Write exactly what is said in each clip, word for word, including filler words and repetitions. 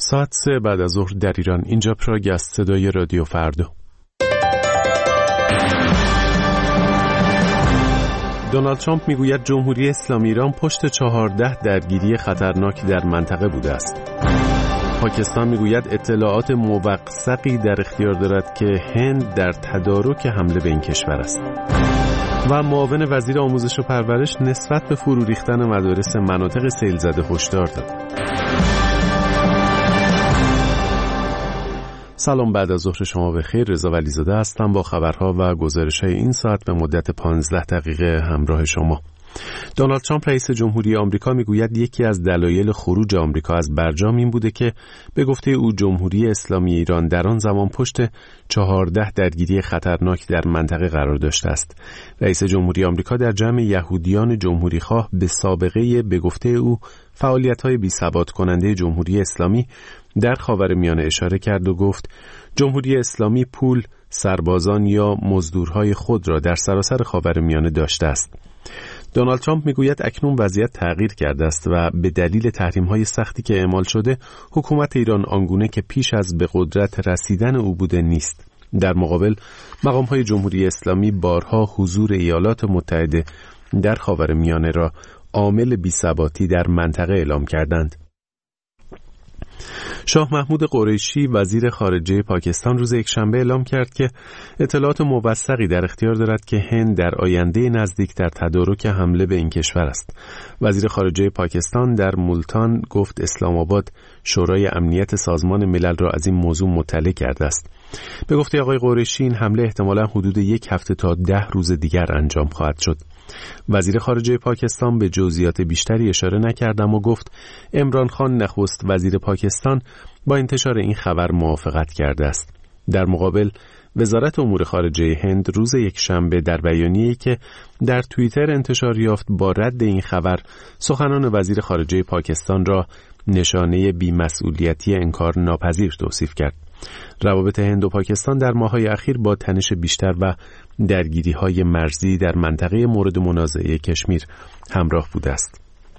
ساعت سه بعد از ظهر در ایران. اینجا پراگ است، صدای رادیو فردا. دونالد ترامپ میگوید جمهوری اسلامی ایران پشت چهارده درگیری خطرناک در منطقه بوده است. پاکستان میگوید اطلاعات موثقی در اختیار دارد که هند در تدارک حمله به این کشور است. و معاون وزیر آموزش و پرورش نسبت به فرو ریختن مدارس مناطق سیل زده هشدار داد. سلام، بعد از ظهر شما بخیر. رضا ولیزاده هستم با خبرها و گزارش‌های این ساعت به مدت پانزده دقیقه همراه شما. دونالد ترامپ رئیس جمهوری آمریکا میگوید یکی از دلایل خروج آمریکا از برجام این بوده که به گفته او جمهوری اسلامی ایران در آن زمان پشت چهارده درگیری خطرناک در منطقه قرار داشته است. رئیس جمهوری آمریکا در جمع یهودیان جمهوریخواه به سابقه به گفته او فعالیت‌های بی‌ثبات کننده جمهوری اسلامی در خاورمیانه اشاره کرد و گفت جمهوری اسلامی پول، سربازان یا مزدورهای خود را در سراسر خاورمیانه داشته است. دونالد ترامپ میگوید اکنون وضعیت تغییر کرده است و به دلیل تحریم‌های سختی که اعمال شده حکومت ایران آنگونه که پیش از به قدرت رسیدن او بوده نیست. در مقابل مقام‌های جمهوری اسلامی بارها حضور ایالات متحده در خاورمیانه را عامل بی‌ثباتی در منطقه اعلام کردند. شاه محمود قریشی وزیر خارجه پاکستان روز یکشنبه اعلام کرد که اطلاعات موثقی در اختیار دارد که هند در آینده نزدیک در تدارک حمله به این کشور است. وزیر خارجه پاکستان در مولتان گفت اسلام آباد شورای امنیت سازمان ملل را از این موضوع مطلع کرده است. به گفته آقای قریشی این حمله احتمالاً حدود یک هفته تا ده روز دیگر انجام خواهد شد. وزیر خارجه پاکستان به جزئیات بیشتری اشاره نکرد اما گفت عمران خان نخست وزیر پاکستان با انتشار این خبر موافقت کرده است. در مقابل وزارت امور خارجه هند روز یکشنبه در بیانیه‌ای که در توییتر انتشار یافت با رد این خبر سخنان وزیر خارجه پاکستان را نشانه بی‌مسئولیتی انکار ناپذیر توصیف کرد. روابط هند و پاکستان در ماه‌های اخیر با تنش بیشتر و درگیری‌های مرزی در منطقه مورد منازعه کشمیر همراه بوده است.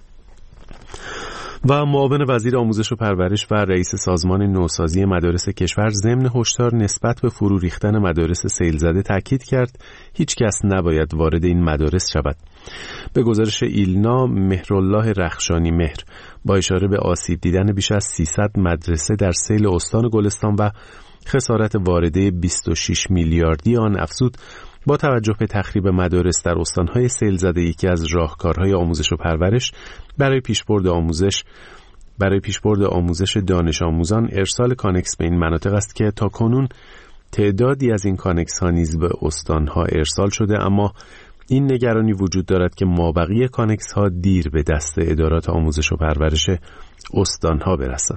و معاون وزیر آموزش و پرورش و رئیس سازمان نوسازی مدارس کشور ضمن هشدار نسبت به فرو ریختن مدارس سیل زده تاکید کرد هیچ کس نباید وارد این مدارس شود. به گزارش ایلنا، مهرالله رخشانی مهر با اشاره به آسیب دیدن بیش از سیصد مدرسه در سیل استان گلستان و خسارت وارده بیست و شش میلیاردی آن افزود با توجه به تخریب مدارس در استان‌های سیل زده یکی از راهکارهای آموزش و پرورش برای پیشبرد آموزش برای پیشبرد آموزش دانش آموزان ارسال کانکس به این مناطق است که تاکنون تعدادی از این کانکس ها نیز به استان‌ها ارسال شده، اما این نگرانی وجود دارد که مابقی کانکس ها دیر به دست ادارات آموزش و پرورش استان‌ها برسد.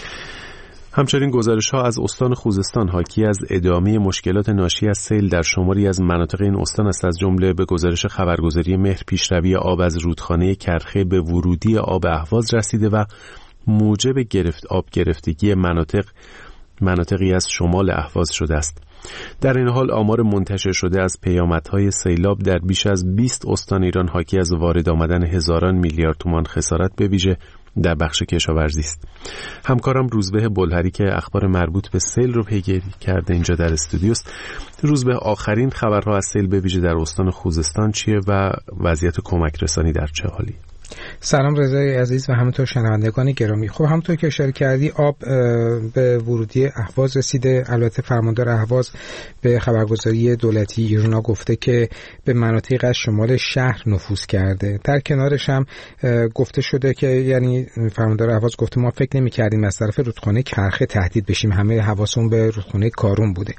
همچنین گزارش‌ها از استان خوزستان حاکی از ادامه مشکلات ناشی از سیل در شماری از مناطق این استان است. از جمله به گزارش خبرگزاری مهر پیشروی آب از رودخانه کرخه به ورودی آب اهواز رسیده و موجب گرفت آب گرفتگی مناطق مناطقی از شمال اهواز شده است. در این حال آمار منتشر شده از پیامدهای سیلاب در بیش از بیست استان ایران حاکی از وارد آمدن هزاران میلیارد تومان خسارت به ویژه در بخش کشاورزی است. همکارم روزبه بلهری که اخبار مربوط به سیل رو پیگیری کرده اینجا در استودیوست. روزبه، آخرین خبرها از سیل به ویژه در استان خوزستان چیه و وضعیت کمک رسانی در چه حالی؟ سلام رضای عزیز و همونطور شنوندگان گرامی. خب همونطور که اشاره کردی آب به ورودی اهواز رسیده. البته فرماندار اهواز به خبرگزاری دولتی ایرنا گفته که به مناطق از شمال شهر نفوذ کرده. در کنارش هم گفته شده که یعنی فرماندار اهواز گفته ما فکر نمی‌کردیم از طرف رودخانه کرخه تهدید بشیم، همه حواسمون به رودخانه کارون بوده.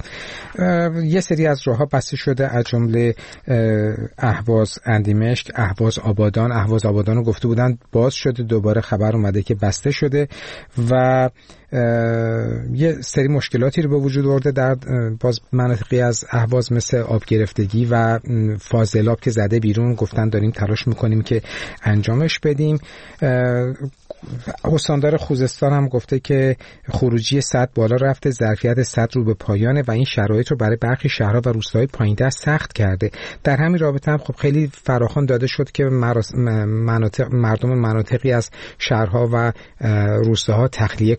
یه سری از راه‌ها بسته شده از جمله اهواز اندیمشک، اهواز آبادان، اهواز آبادان گفته بودن باز شده، دوباره خبر اومده که بسته شده و یه سری مشکلاتی رو به وجود آورده در باز مناطقی از اهواز مثل آب گرفتگی و فاضلاب که زده بیرون. گفتن داریم تلاش میکنیم که انجامش بدیم. استاندار خوزستان هم گفته که خروجی سد بالا رفته، ظرفیت سد رو به پایانه و این شرایط رو برای برخی شهرها و روستاهای پایین‌دست سخت کرده. در همین رابطه هم خب خیلی فراخوان داده شد که مناطق مردم مناطقی از شهرها و روستاها تخلیه کنن،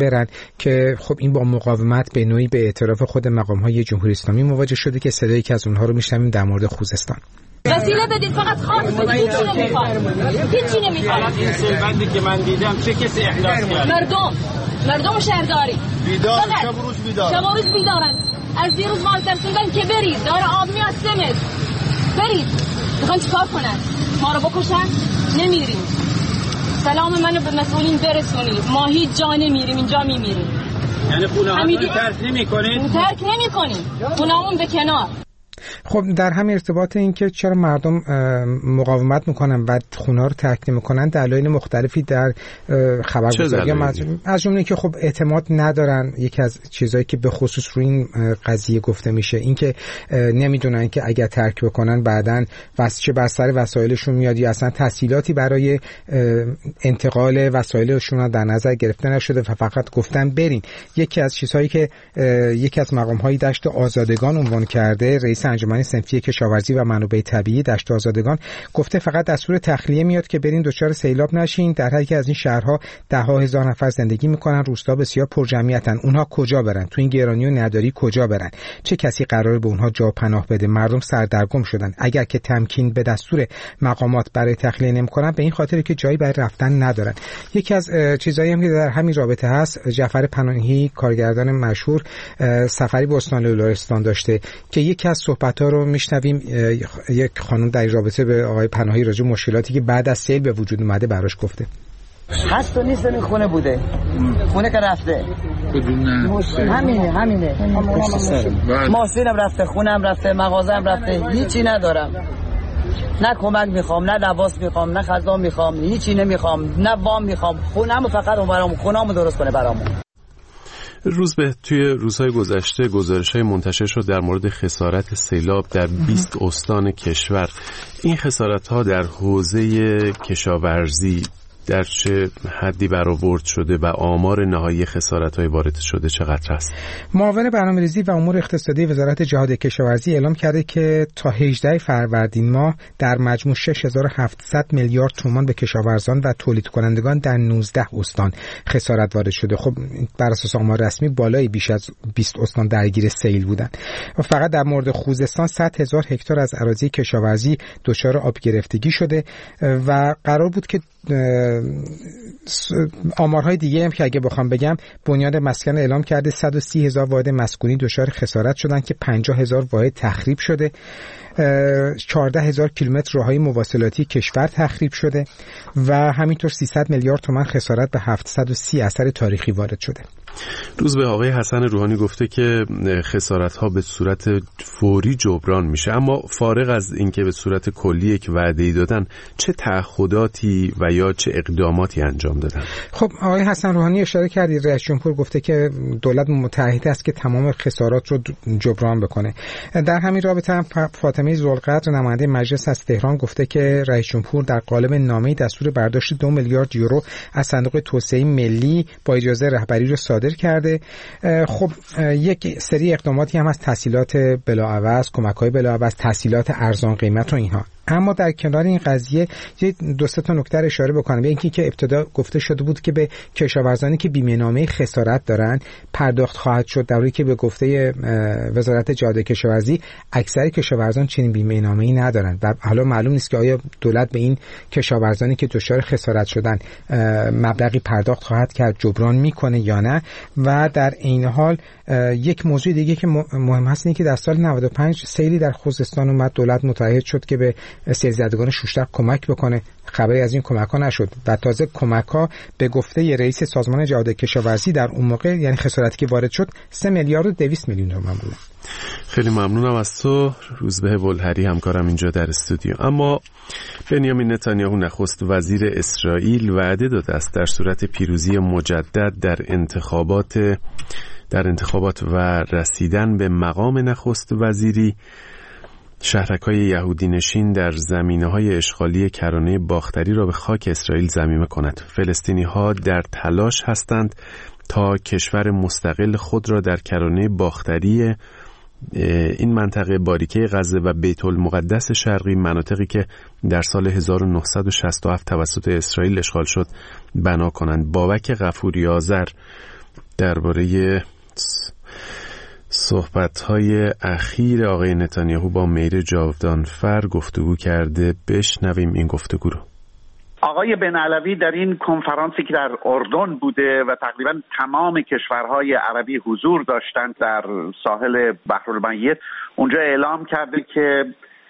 برن که خب این با مقاومت به نوعی به اعتراف خود مقام‌های جمهوری اسلامی مواجه شده که صدایی که از اونها رو میشنویم در مورد خوزستان. وسیله بدید، فقط خواست بدید، هیچی نمیخواد، هیچی نمیخواد. این سیلبندی که من دیدم چه کسی احداث کرد؟ مردم مردم شهرداری بیدار، شب و روز بیدار، شب و روز بیدارن. از دیروز ما ترسیدن که برید، داره آب میاد سمت، برید. میخوان چیکار کنن؟ ما رو بکشن؟ نمیریم. سلام منو به مسئولین برسونید، ما هیچ جا نمیریم، اینجا میمیریم. یعنی خونه ها رو ترک نمی کنید؟ ترک نمی کنیم، خونه همون به کنار. خب در همین ارتباط این که چرا مردم مقاومت میکنن و خونه رو ترک نمیکنن دلایل مختلفی در خبرگزاری از جمله که خب اعتماد ندارن. یکی از چیزایی که به خصوص روی این قضیه گفته میشه این که نمیدونن که اگر ترک بکنن بعداً چه بر سر وسایلشون میاد یا اصلا تسهیلاتی برای انتقال وسایلشون در نظر گرفته نشده و فقط گفتن برین. یکی از چیزهایی که یکی از مقام‌های دشت آزادگان عنوان کرده رئیس انجمن صنفی کشاورزی و منابع طبیعی دشت آزادگان گفته فقط دستور تخلیه میاد که برین دچار سیلاب نشین. در حالی که از این شهرها ده ها هزار نفر زندگی میکنن، روستا بسیار پرجمعیتن. اونها کجا برن؟ تو این گرانی و نداری کجا برن؟ چه کسی قراره به اونها جا پناه بده؟ مردم سردرگم شدن. اگر که تمکین به دستور مقامات برای تخلیه نمیکنن به این خاطر که جایی برای رفتن ندارن. یکی از چیزایی هم که در همین رابطه هست، جعفر پناهی کارگردان مشهور سفری به استان لرستان داشته که یکی از صحبت‌ها رو میشنویم. یک خانم در رابطه به آقای پناهی راجع به مشکلاتی که بعد از سیل به وجود اومده براش گفته. هست و نیست این خونه بوده، خونه که رفته همینه همینه ماشینم رفته، خونم رفته، مغازم رفته، هیچی ندارم. نه کمک میخوام، نه لباس میخوام، نه غذا میخوام، هیچی نمیخوام، نه وام میخوام. خونم فقط اون برام خونه‌مو درست کنه برامون. روز به توی روزهای گذشته گزارش‌های منتشر شد در مورد خسارت سیلاب در بیست استان کشور. این خسارت‌ها در حوزه کشاورزی در چه حدی برآورد شده و آمار نهایی خسارت‌های وارد شده چقدر است؟ معاون برنامه‌ریزی و امور اقتصادی وزارت جهاد کشاورزی اعلام کرده که تا هجدهم فروردین ماه در مجموع شش هزار و هفتصد میلیارد تومان به کشاورزان و تولید کنندگان در نوزده استان خسارت وارد شده. خب بر اساس آمار رسمی بالای بیش از بیست استان درگیر سیل بودند. و فقط در مورد خوزستان صد هزار هکتار از اراضی کشاورزی دچار آب گرفتگی شده و قرار بود که آمارهای دیگه هم که اگه بخوام بگم، بنیاد مسکن اعلام کرده صد و سی هزار واحد مسکونی دچار خسارت شدن که پنجاه هزار واحد تخریب شده. چهارده هزار کیلومتر راههای مواصلاتی کشور تخریب شده و همینطور سیصد میلیارد تومان خسارت به هفتصد و سی اثر تاریخی وارد شده. روز به آقای حسن روحانی گفته که خسارت‌ها به صورت فوری جبران میشه، اما فارغ از اینکه به صورت کلی یک وعده‌ای دادن، چه تعهداتی و یا چه اقداماتی انجام دادن؟ خب آقای حسن روحانی اشاره کردید، رئیس جمهور گفته که دولت متعهد است که تمام خسارات رو جبران بکنه. در همین رابطه هم فاطمه ذوالقدر نماینده مجلس از تهران گفته که رئیس جمهور در قالب نامه‌ای دستور برداشت دو میلیارد یورو از صندوق توسعه ملی با اجازه رهبری رو صادر کرده. خب یک سری اقداماتی هم از تسهیلات بلاعوض، کمک‌های بلاعوض، تسهیلات ارزان قیمت و اینها. اما در کنار این قضیه یه دو سه تا نکته اشاره بکنم. یکی که ابتدا گفته شده بود که به کشاورزانی که بیمه‌نامه خسارت دارن پرداخت خواهد شد، در حالی که به گفته وزارت جهاد کشاورزی اکثر کشاورزان چنین بیمه‌نامه‌ای ندارن و حالا معلوم نیست که آیا دولت به این کشاورزانی که دچار خسارت شدن مبلغی پرداخت خواهد کرد، جبران میکنه یا نه. و در این حال یک موضوع دیگه که مهم هست اینه که در سال نود و پنج سیلی در خوزستان اومد، دولت متعهد شد که به سیل زدگان شوشتر کمک بکنه. خبری از این کمک ها نشد و تازه کمک ها به گفته رئیس سازمان جهاد کشاورزی در اون موقع، یعنی خسارتی که وارد شد، سه میلیارد و دویست میلیون تومان بود. خیلی ممنونم از تو روزبه بلهری، همکارم اینجا در استودیو. اما بنیامین نتانیاهو نخست وزیر اسرائیل وعده داده است در صورت پیروزی مجدد در انتخابات در انتخابات و رسیدن به مقام نخست وزیری، شهرک‌های یهودی نشین در زمینه‌های اشغالی کرانه باختری را به خاک اسرائیل ضمیمه کند. فلسطینی‌ها در تلاش هستند تا کشور مستقل خود را در کرانه باختری این منطقه باریکه غزه و بیت المقدس شرقی، مناطقی که در سال هزار و نهصد و شصت و هفت توسط اسرائیل اشغال شد، بنا کنند. بابک غفوری آذر درباره صحبت‌های اخیر آقای نتانیاهو با میر جاودانفر گفتگو کرده. بشنویم این گفتگو رو. آقای بن علوی در این کنفرانسی که در اردن بوده و تقریبا تمام کشورهای عربی حضور داشتند در ساحل بحرالمیت، اونجا اعلام کرده که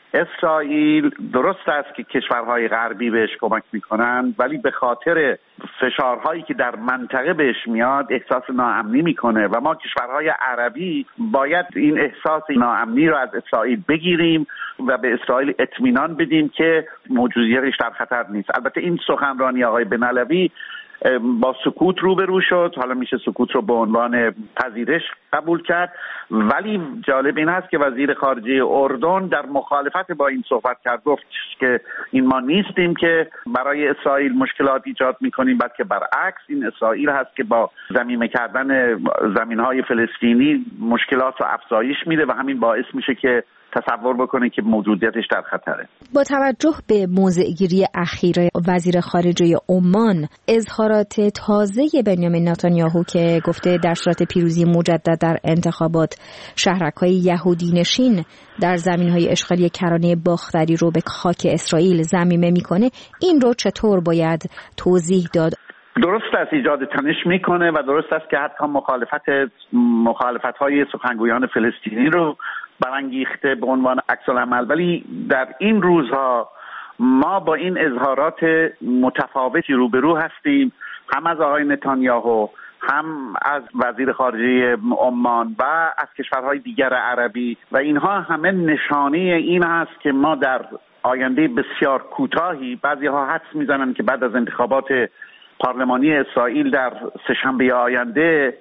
اسرائیل درست است که کشورهای غربی بهش کمک میکنن، ولی به خاطر فشارهایی که در منطقه بهش میاد احساس ناامنی میکنه و ما کشورهای عربی باید این احساس ناامنی رو از اسرائیل بگیریم و به اسرائیل اطمینان بدیم که موجودیتش در خطر نیست. البته این سخنرانی آقای بن علوی با سکوت روبرو شد. حالا میشه سکوت رو به عنوان پذیرش قبول کرد، ولی جالب این هست که وزیر خارجه اردن در مخالفت با این صحبت کرد، گفت که این ما نیستیم که برای اسرائیل مشکلات ایجاد میکنیم، بلکه برعکس این اسرائیل هست که با ضمیمه کردن زمینهای فلسطینی مشکلات رو افزایش میده و همین باعث میشه که تصور بکنه که موجودیتش در خطره. با توجه به موضع‌گیری اخیر وزیر خارجه عمان، اظهارات تازه بنیامین نتانیاهو که گفته در صورت پیروزی مجدد در انتخابات شهرک‌های یهودی نشین در زمین‌های اشغالی کرانه باختری رو به خاک اسرائیل ضمیمه میکنه، این رو چطور باید توضیح داد؟ درست است ایجاد تنش میکنه و درست است که حتی مخالفت مخالفت‌های سخنگویان فلسطینی رو برانگیخته به عنوان عکس‌العمل، ولی در این روزها ما با این اظهارات متفاوتی روبرو هستیم، هم از آقای نتانیاهو، هم از وزیر خارجه عمان و از کشورهای دیگر عربی، و اینها همه نشانه این است که ما در آینده بسیار کوتاهی، بعضی‌ها حدس میزنن که بعد از انتخابات پارلمانی اسرائیل در سه‌شنبه آینده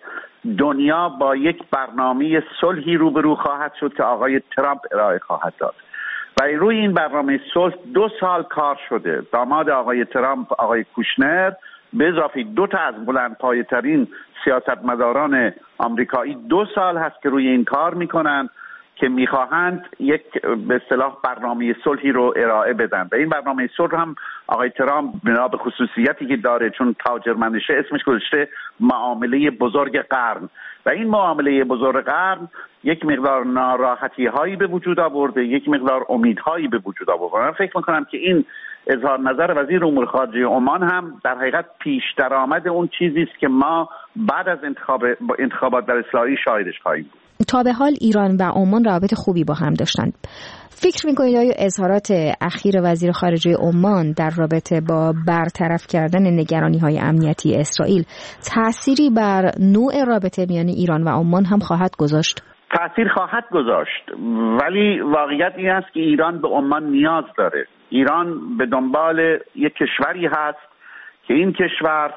دنیا با یک برنامه صلحی روبرو خواهد شد که آقای ترامپ ارائه خواهد داد و روی این برنامه صلح دو سال کار شده. داماد آقای ترامپ، آقای کوشنر، به اضافه دو تا از بلندپایه‌ترین سیاستمداران آمریکایی دو سال هست که روی این کار میکنن که میخواهند یک به اصطلاح برنامه صلحی رو ارائه بدن و این برنامه صلح هم آقای ترامپ بنا به خصوصیتی که داره، چون تاجر منشه، اسمش گذاشته معامله بزرگ قرن و این معامله بزرگ قرن یک مقدار ناراحتی هایی به وجود آورده، یک مقدار امیدهایی به وجود آورده. من فکر میکنم که این اظهار نظر وزیر امور خارجه عمان هم در حقیقت پیش درآمد اون چیزی است که ما بعد از انتخاب انتخابات در اسرائیل شاهدش خواهیم بود. تا به حال ایران و عمان روابط خوبی با هم داشتند. فکر می‌کنید آیا اظهارات اخیر وزیر خارجه عمان در رابطه با برطرف کردن نگرانی‌های امنیتی اسرائیل تأثیری بر نوع رابطه میان ایران و عمان هم خواهد گذاشت؟ تأثیر خواهد گذاشت، ولی واقعیت این است که ایران به عمان نیاز داره. ایران به دنبال یک کشوری هست که این کشور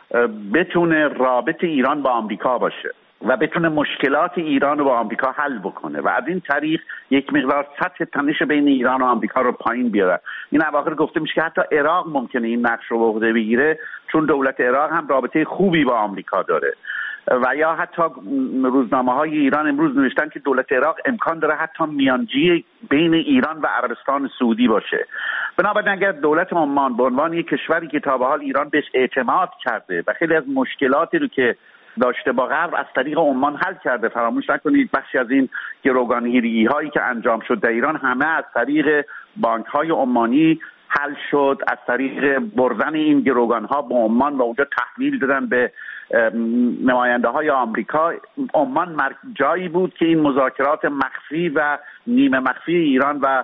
بتونه رابطه ایران با آمریکا باشه و بتونه مشکلات ایران رو با آمریکا حل بکنه و از این طریق یک مقدار سطح تنش بین ایران و آمریکا رو پایین بیاره. این اواخر گفته میشه که حتی عراق ممکنه این نقش رو به عهده بگیره، چون دولت عراق هم رابطه خوبی با آمریکا داره و یا حتی روزنامه‌های ایران امروز نوشتن که دولت عراق امکان داره حتی میانجی بین ایران و عربستان سعودی باشه. بنابراین اگر دولت عمان به عنوان یک کشوری که تا به حال ایران بهش اعتماد کرده و خیلی از مشکلاتی رو که داشته با غرب از طریق عمان حل کرده، فراموش نکنید بخشی از این گروگانگیری هایی که انجام شد در ایران همه از طریق بانک های عمانی حل شد، از طریق بردن این گروگان ها به عمان و اونجا تحویل دادن به نماینده های آمریکا. عمان جایی بود که این مذاکرات مخفی و نیمه مخفی ایران و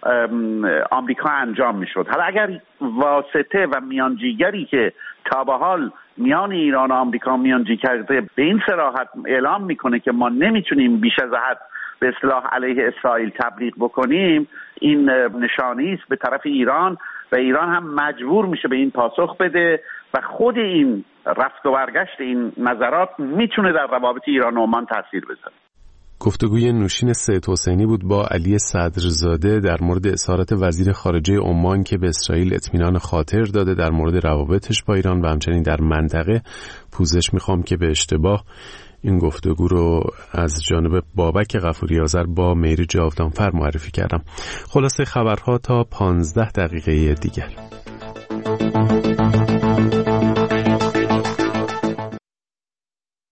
آمریکا انجام می شد. حالا اگر واسطه و میانجیگری که تا به حال میان ایران و آمریکا میانجی کرده به این صراحت اعلام میکنه که ما نمیتونیم بیش از حد به اصطلاح علیه اسرائیل تبلیغ بکنیم، این نشانه است به طرف ایران و ایران هم مجبور میشه به این پاسخ بده و خود این رفت و برگشت این نظرات میتونه در روابط ایران و عمان تاثیر بذاره. گفتگوی نوشین سید حسینی بود با علی صدرزاده در مورد اظهارات وزیر خارجه عمان که به اسرائیل اطمینان خاطر داده در مورد روابطش با ایران و همچنین در منطقه. پوزش میخوام که به اشتباه این گفتگو رو از جانب بابک غفوری آذر با میر جاودانفر معرفی کردم. خلاصه خبرها تا پانزده دقیقه دیگر.